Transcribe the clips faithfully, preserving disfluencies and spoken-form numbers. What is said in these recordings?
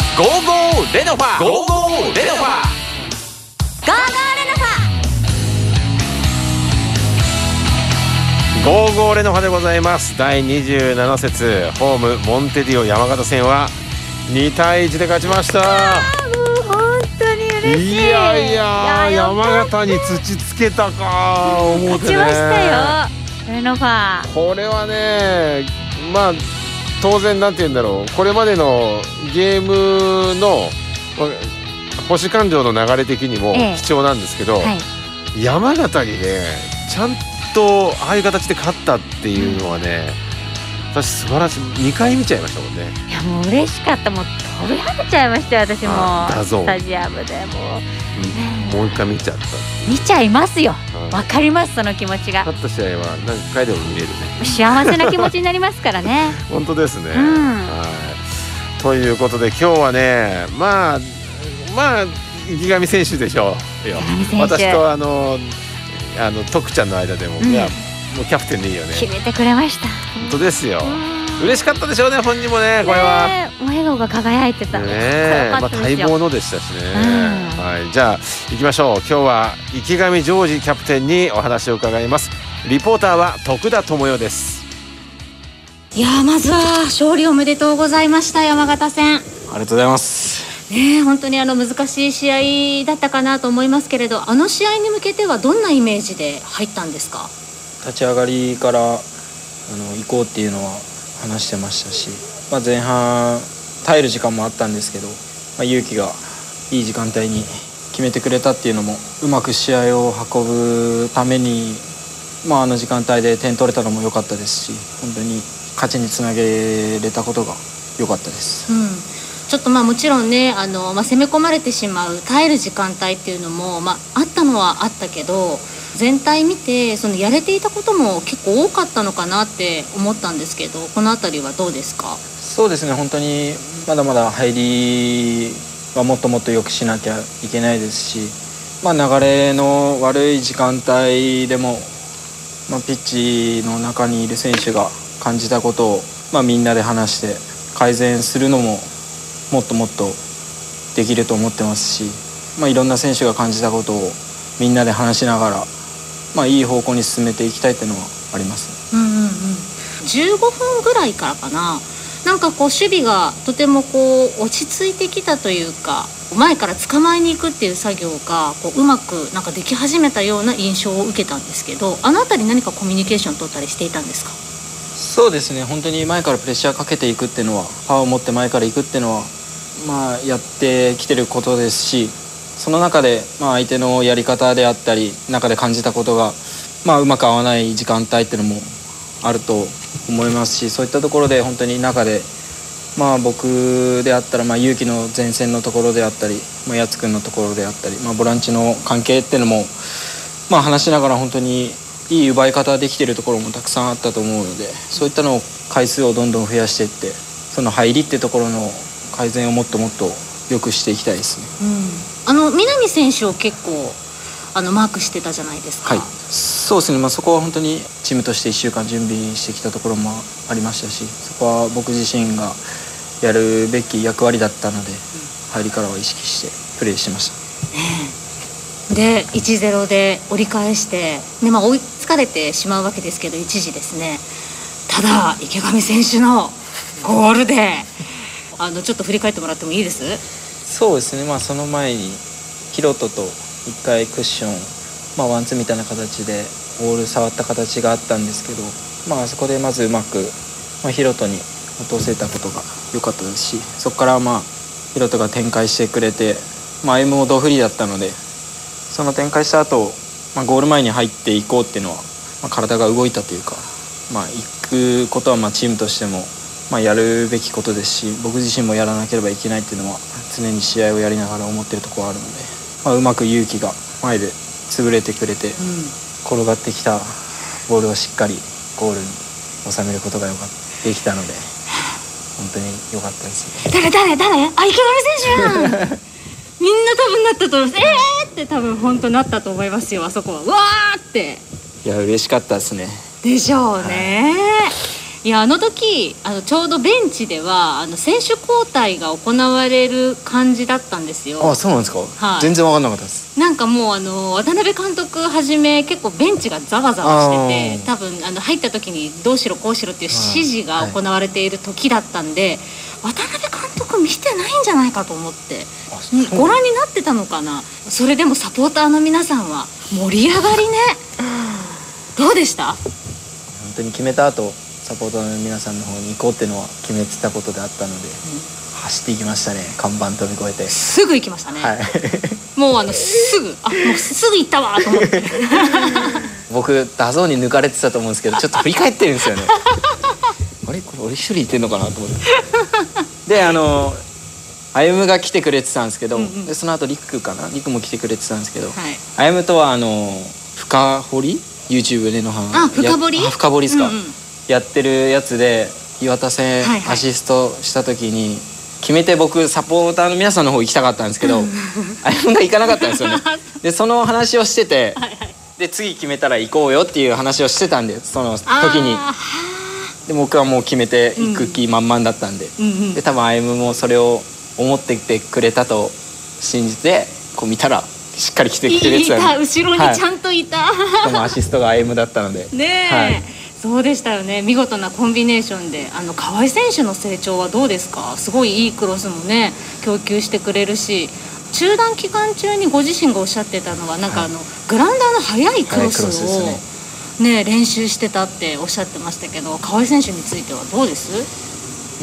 ゴーゴーレノファゴーゴーレノファゴーゴーレノファゴーゴーレノファでございます。だいにじゅうなな節ホームモンテディオ山形戦はにたいいちで勝ちました。 もう本当に嬉しい。 いやいやいや山形に土つけたか思ってね。 勝ちましたよレノファ。 これはね、まあ当然なんて言うんだろう、これまでのゲームの星勘定の流れ的にもええ貴重なんですけど、 はい、 山形にねちゃんとああいう形で勝ったっていうのはね、私素晴らしい。にかい見ちゃいましたもんね。 いやもう嬉しかった。もう飛び跳ねちゃいましたよ私も。 ダゾーンスタジアムでもう、 うん、もう一回見ちゃった。 見ちゃいますよ。 うんわかりますその気持ちが。 勝った試合は何回でも見れるね。 幸せな気持ちになりますからね。 本当ですね、 うんはいということで今日はね、まあまあ池上選手でしょうよ。 池上選手私とあのあの徳ちゃんの間でも、 うんいやもうキャプテンでいいよね。 決めてくれました。 本当ですよ。 うん嬉しかったでしょうね本人もねこれは。 ねえもう笑顔が輝いてた。 ねかっえ、まあこよかったですよ。 待望のでしたしね、 うんはい、じゃあ行きましょう。今日は池上ジョージキャプテンにお話を伺います。リポーターは徳田智代です。 いやーまずは勝利おめでとうございました山形戦。 ありがとうございます。 ねえ本当にあの難しい試合だったかなと思いますけれど、あの試合に向けてはどんなイメージで入ったんですか？ 立ち上がりからあの行こうっていうのは話してましたし、まあ、前半耐える時間もあったんですけど、まあ、勇気がいい時間帯に決めてくれたっていうのも、うまく試合を運ぶために、まあ、あの時間帯で点取れたのも良かったですし、本当に勝ちにつなげれたことが良かったです。 うんちょっとまあもちろんねあの、まあ、攻め込まれてしまう耐える時間帯っていうのも、まあ、あったのはあったけど、全体見てそのやれていたことも結構多かったのかなって思ったんですけど、このあたりはどうですか？ そうですね、本当にまだまだ入りはもっともっと良くしなきゃいけないですし、まあ、流れの悪い時間帯でも、まあ、ピッチの中にいる選手が感じたことを、まあ、みんなで話して改善するのももっともっとできると思ってますし、まあ、いろんな選手が感じたことをみんなで話しながら、まあ、いい方向に進めていきたいっていうのはあります。 うんうんうん、じゅうごふんぐらいからかな、なんかこう守備がとてもこう落ち着いてきたというか、前から捕まえに行くっていう作業がこううまくなんかでき始めたような印象を受けたんですけど、あのあたり何かコミュニケーション取ったりしていたんですか？ そうですね、本当に前からプレッシャーかけていくっていうのは、パワーを持って前から行くっていうのは、まあ、やってきてることですし、その中で、まあ、相手のやり方であったり中で感じたことが、まあ、うまく合わない時間帯っていうのもあると思いますし、そういったところで本当に中で、まあ、僕であったら、まあ、勇気の前線のところであったり、まあ、やつくんのところであったり、まあ、ボランチの関係っていうのも、まあ、話しながら本当にいい奪い方できているところもたくさんあったと思うので、そういったのを回数をどんどん増やしていって、その入りっていうところの改善をもっともっと良くしていきたいですね。 うん、あの南選手を結構あのマークしてたじゃないですか。 はい、そうですね、まあ、そこは本当にチームとしていっしゅうかん準備してきたところもありましたし、そこは僕自身がやるべき役割だったので、うん、入りからは意識してプレーしてました、 ね、で いちたいゼロ で折り返して、ねまあ、追いつかれてしまうわけですけど一時ですね。ただ池上選手のゴールであのちょっと振り返ってもらってもいいです？ そうですね、まあ、その前にヒロトといっかいクッション、まあ、ワンツーみたいな形でボール触った形があったんですけど、まあそこでまずうまく、まあ、ヒロトに落とせたことが良かったですし、そこからまあヒロトが展開してくれて、まあ、エムも同フリーだったので、その展開した後、まあゴール前に入っていこうっていうのは、まあ、体が動いたというか、まあ、行くことはまあチームとしてもまあやるべきことですし、僕自身もやらなければいけないっていうのは常に試合をやりながら思っているところがあるので、まあ、うまく勇気が前で潰れてくれて、うん、転がってきたボールをしっかりゴールに収めることがよかったできたので、本当に良かったですね。 誰誰誰あ池上選手やんみんな多分なったと思います。えーって多分本当なったと思いますよ。あそこはうわーって。 いや嬉しかったですね。 でしょうね、はいやあの時あのちょうどベンチではあの選手交代が行われる感じだったんですよ。 あ、そうなんですか、 はい、 全然分かんなかったです。 なんかもうあの渡辺監督はじめ結構ベンチがざわざわしてて、多分あの入った時にどうしろこうしろっていう指示が行われている時だったんで、はい、渡辺監督見てないんじゃないかと思ってご覧になってたのかな。それでもサポーターの皆さんは盛り上がりねどうでした？ 本当に決めた後サポーターの皆さんの方に行こうっていうのは決めてたことであったので、うん、走っていきましたね。看板飛び越えてすぐ行きましたね、はい、もうあのすぐあもうすぐ行ったわと思って僕ダゾーンに抜かれてたと思うんですけどちょっと振り返ってるんですよねあれこれ俺一人いてんのかなと思ってであのあゆむが来てくれてたんですけど、うんうん、でその後リクかなリクも来てくれてたんですけど、はい、あゆむとはあの深掘り YouTube でのあ深掘り深掘りですか、うんうん、やってるやつで岩田戦アシストした時に、はいはい、決めて僕サポーターの皆さんの方行きたかったんですけどあゆむが行かなかったんですよねでその話をしててはい、はい、で次決めたら行こうよっていう話をしてたんでその時にで僕はもう決めて行く気満々だったんで、うん、で多分あゆむもそれを思っててくれたと信じてこう見たらしっかり来てくれてたいた後ろにちゃんといた、はい、 しかもアシストが アイエム だったのでねえ、はい、そうでしたよね。見事なコンビネーションであの河合選手の成長はどうですか？すごいいいクロスもね供給してくれるし中断期間中にご自身がおっしゃってたのはなんかあの、はい、グラウンダーの速いクロスを、ね、練習してたっておっしゃってましたけど河合選手についてはどうです？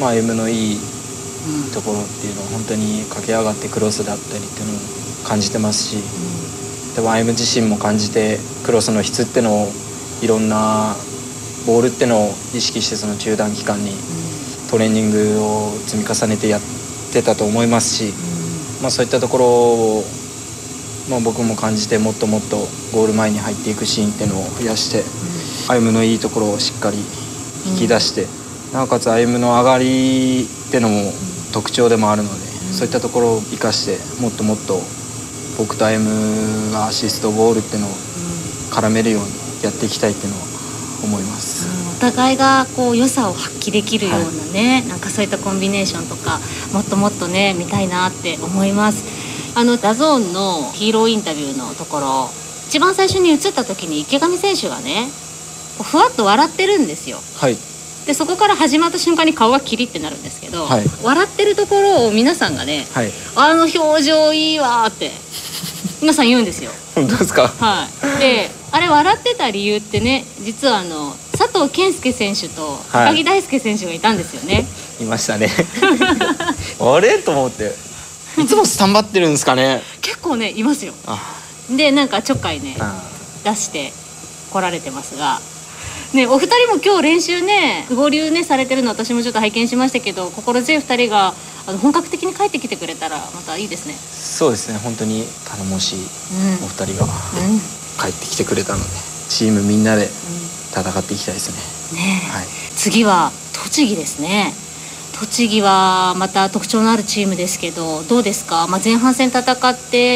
まあ アイエム のいいところっていうのは本当に駆け上がってクロスだったりっていうのを感じてますし、うん、でも アイエム 自身も感じてクロスの質ってのをいろんなボールってのを意識してその中断期間にトレーニングを積み重ねてやってたと思いますし、うんまあ、そういったところを、まあ、僕も感じてもっともっとゴール前に入っていくシーンっていうのを増やして、うん、アイエム のいいところをしっかり引き出して、うん、なおかつ アイエム の上がりってのも特徴でもあるので、うん、そういったところを生かしてもっともっと僕と アイエム がアシストゴールっていうのを絡めるようにやっていきたいっていうのは思います、 うん、お互いがこう良さを発揮できるようなね、はい、なんかそういったコンビネーションとかもっともっとね見たいなって思います。あのダゾーンのヒーローインタビューのところ一番最初に映った時に池上選手がねふわっと笑ってるんですよ。 はいでそこから始まった瞬間に顔がキリってなるんですけど、はい、笑ってるところを皆さんがね、はい、あの表情いいわって皆さん言うんですよ。 本当ですか？ はい。であれ笑ってた理由ってね実はあの佐藤健介選手と高木大輔選手がいたんですよね、はい、 いましたねあれと思っていつもスタンバってるんですかね結構ねいますよ。でなんかちょっかいね出して来られてますがね、お二人も今日練習ね合流ねされてるの私もちょっと拝見しましたけど心強い二人があの本格的に帰ってきてくれたらまたいいですね。 そうですね本当に頼もしいお二人が帰ってきてくれたので、うん、チームみんなで戦っていきたいですね。 ねえ、はい、次は栃木ですね。栃木はまた特徴のあるチームですけどどうですか？まあ、前半戦戦って、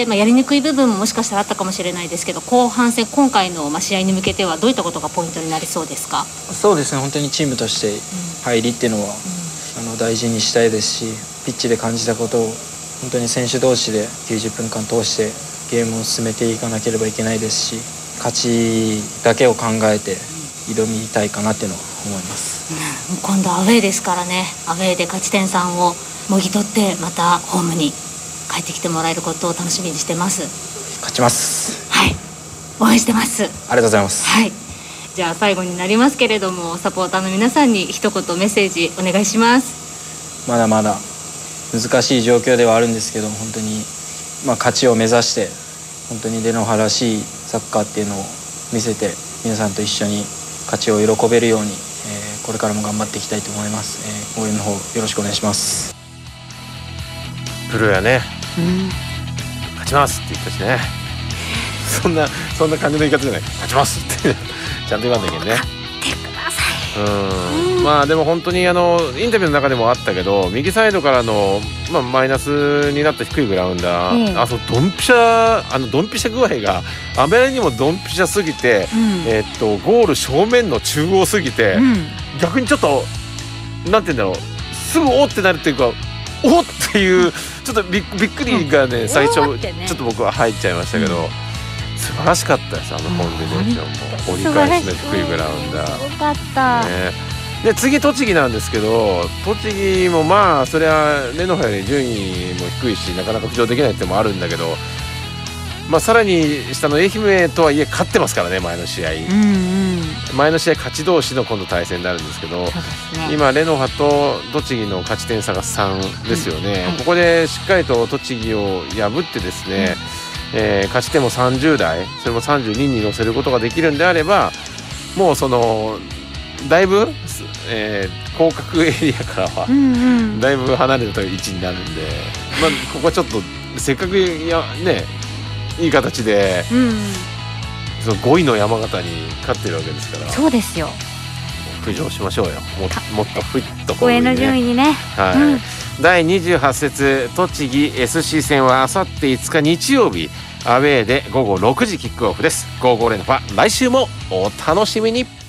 まあ、やりにくい部分ももしかしたらあったかもしれないですけど後半戦今回のまあ試合に向けてはどういったことがポイントになりそうですか？ そうですね本当にチームとして入りっていうのは、うん、あの大事にしたいですしピッチで感じたことを本当に選手同士できゅうじゅっぷんかん通してゲームを進めていかなければいけないですし勝ちだけを考えて挑みたいかなっていうのは思います、 うん、今度アウェーですからねアウェーで勝ち点さんをもぎ取ってまたホームに帰ってきてもらえることを楽しみにしてます。 勝ちます。 はい応援してます。 ありがとうございます。 はいじゃあ最後になりますけれどもサポーターの皆さんに一言メッセージお願いします。 まだまだ難しい状況ではあるんですけど本当に、まあ、勝ちを目指して本当に出野原らしいサッカーっていうのを見せて皆さんと一緒に勝ちを喜べるように、えー、これからも頑張っていきたいと思います、えー、応援の方よろしくお願いします。 プロやね、うん、勝ちますって言ったしねそんなそんな感じの言い方じゃない勝ちますってちゃんと言わんといけんね。 勝ってくださいうん、まあでも本当にあのインタビューの中でもあったけど、右サイドからの、まあ、マイナスになった低いグラウンダー、 ええ、 あそうドンピシャあのドンピシャ具合があまりにもドンピシャすぎて、 うん、 えー、っとゴール正面の中央すぎて、 うん、 逆にちょっとなんて言うんだろう、すぐおってなるっていうか、おっていうちょっと び, びっくりがね、うん、最初、ね、ちょっと僕は入っちゃいましたけど、うん、素晴らしかったです、あのコンビネーションも、折り返しの低いグラウンダー、 すごかった、 ね、で次栃木なんですけど、栃木もまあそれはレノファより順位も低いしなかなか浮上できないってのもあるんだけど、まあ、さらに下の愛媛とはいえ勝ってますからね、前の試合、うんうん、前の試合勝ち同士の今度対戦になるんですけど、 そうですね、 今レノファと栃木の勝ち点差がさんですよね、うんはい、ここでしっかりと栃木を破ってですね、うんえー、勝ち点もさんじゅう代、それもさんじゅうにに乗せることができるんであれば、もうそのだいぶ、えー、降格エリアからはだいぶ離れた位置になるんで、まあ、ここはちょっとせっかくや、ね、いい形で、うん、そのごいの山形に勝ってるわけですから、 そうですよ、 浮上しましょうよ、 も, もっとふいっと上の順位にね、 はいうん、だいにじゅうはち節栃木 エスシー 戦はあさっていつか日曜日アウェーでごごろくじキックオフです。ゴーゴーレノファ、来週もお楽しみに。